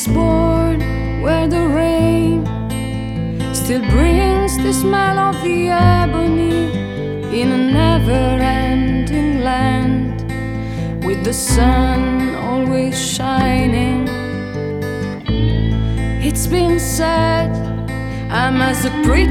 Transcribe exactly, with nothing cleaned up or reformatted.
was born where the rain still brings the smell of the ebony, in a never-ending land, with the sun always shining. It's been said I'm as a preacher